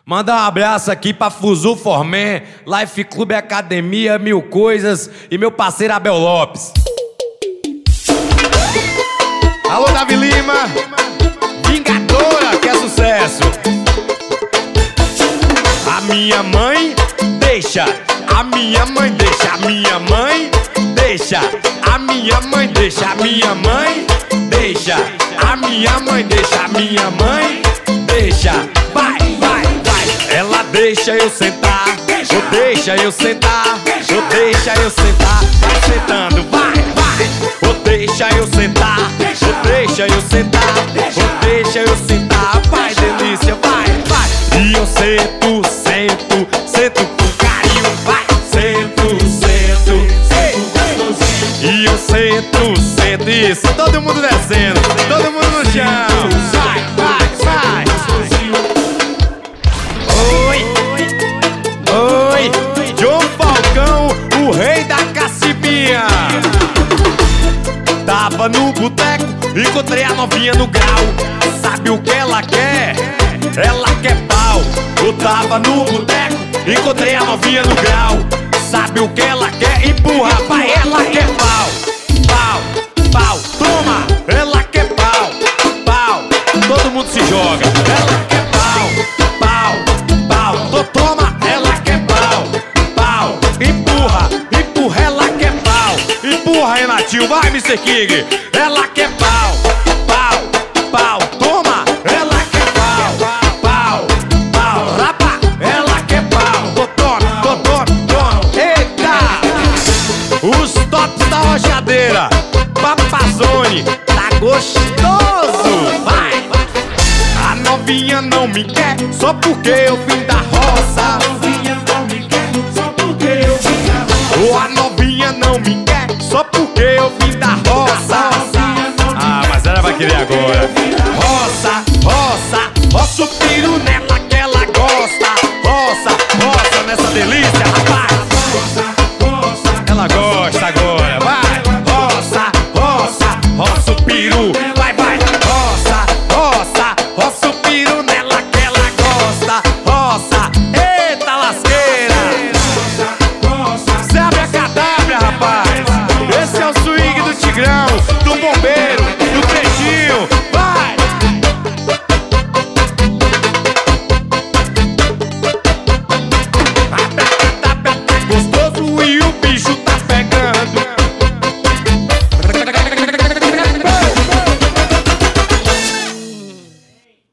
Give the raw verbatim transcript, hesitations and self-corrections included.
Manda um abraço aqui pra Fuzu Formen, Life Club Academia, Mil Coisas e meu parceiro Abel Lopes. Alô, Davi Lima, Vingadora, que é sucesso. A minha mãe deixa, a minha mãe deixa, a minha mãe deixa, a minha mãe deixa, a minha mãe deixa, a minha mãe deixa, a minha mãe deixa. Vai, vai, vai. Ela deixa eu sentar, ou deixa eu sentar, ou deixa eu sentar. Vai sentando, vai, vai. Ou deixa eu sentar, ou deixa eu sentar, ou deixa eu sentar. Vai, delícia, vai, vai. E eu sento, sento, sento com carinho. Vai, sento, sento, sento gostosinho. E eu sento, sento, isso. Todo mundo descendo, todo mundo no chão. Vai, vai, vai. Oi, oi, John Falcão, o rei da cacibinha. Tava no boteco, encontrei a novinha no grau. Sabe o que ela quer? Ela quer pau. Eu tava no boteco, encontrei a novinha no grau. Sabe o que ela quer? Empurra, vai, ela quer pau. Pau, pau, toma, ela quer pau. Pau, todo mundo se joga. Ela quer pau, pau, pau, tô, toma, ela quer pau. Pau, empurra, empurra, ela quer pau. Empurra, Renatinho, vai, mister King. Ela quer pau, pau, pau, toma, ela quer pau. Pau, pau, rapa, ela quer pau. Tô, toma, tô, toma, toma. Eita! Os tops da rochadeira, Papazone, tá gostoso, vai! A novinha não me quer só porque eu vim da roça. A novinha não me quer só porque eu vim da roça. Ou a novinha não me quer só porque eu vim da roça. Ah, mas ela vai querer agora.